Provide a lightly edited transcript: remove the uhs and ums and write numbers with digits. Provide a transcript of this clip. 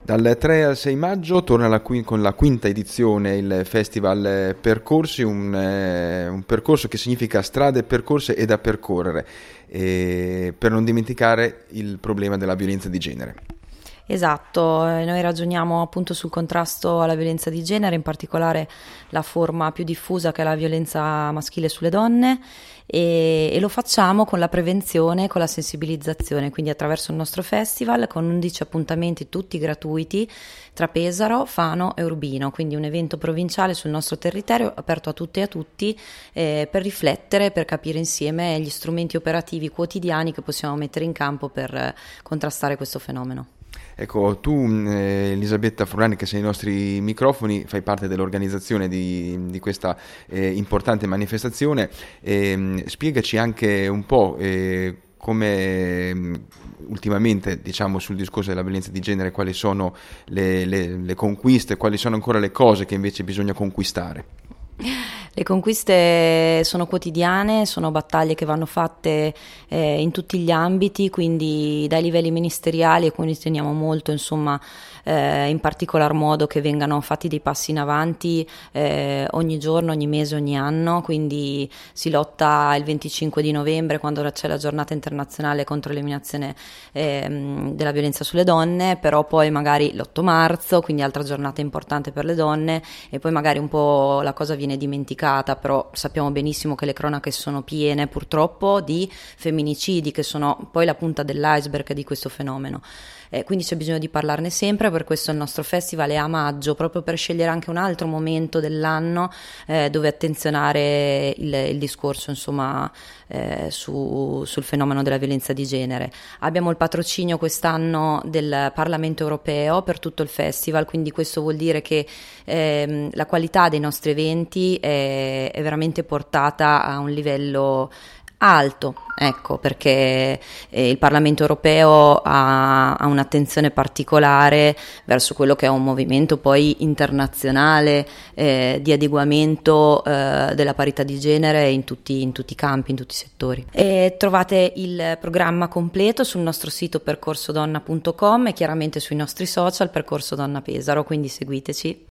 Dal 3 al 6 maggio torna con la quinta edizione il Festival Percorsi, un percorso che significa strade percorse e da percorrere, per non dimenticare il problema della violenza di genere. Esatto, noi ragioniamo appunto sul contrasto alla violenza di genere, in particolare la forma più diffusa che è la violenza maschile sulle donne e lo facciamo con la prevenzione e con la sensibilizzazione, quindi attraverso il nostro festival con 11 appuntamenti tutti gratuiti tra Pesaro, Fano e Urbino, quindi un evento provinciale sul nostro territorio aperto a tutte e a tutti per riflettere, per capire insieme gli strumenti operativi quotidiani che possiamo mettere in campo per contrastare questo fenomeno. Ecco, tu Elisabetta Furlani, che sei ai nostri microfoni, fai parte dell'organizzazione di questa importante manifestazione, spiegaci anche un po' come ultimamente, diciamo, sul discorso della violenza di genere, quali sono le conquiste, quali sono ancora le cose che invece bisogna conquistare. Le conquiste sono quotidiane, sono battaglie che vanno fatte in tutti gli ambiti, quindi dai livelli ministeriali, a cui noi teniamo molto, insomma, in particolar modo che vengano fatti dei passi in avanti ogni giorno, ogni mese, ogni anno, quindi si lotta il 25 di novembre quando c'è la giornata internazionale contro l'eliminazione della violenza sulle donne, però poi magari l'8 marzo, quindi altra giornata importante per le donne, e poi magari un po' la cosa viene dimenticata, però sappiamo benissimo che le cronache sono piene purtroppo di femminicidi che sono poi la punta dell'iceberg di questo fenomeno. Quindi c'è bisogno di parlarne sempre, per questo il nostro festival è a maggio, proprio per scegliere anche un altro momento dell'anno dove attenzionare il discorso, insomma, sul fenomeno della violenza di genere. Abbiamo il patrocinio quest'anno del Parlamento europeo per tutto il festival, quindi questo vuol dire che la qualità dei nostri eventi è veramente portata a un livello alto, ecco, perché il Parlamento europeo ha un'attenzione particolare verso quello che è un movimento poi internazionale di adeguamento della parità di genere in tutti i campi, in tutti i settori. E trovate il programma completo sul nostro sito percorsodonna.com e chiaramente sui nostri social Percorso Donna Pesaro, quindi seguiteci.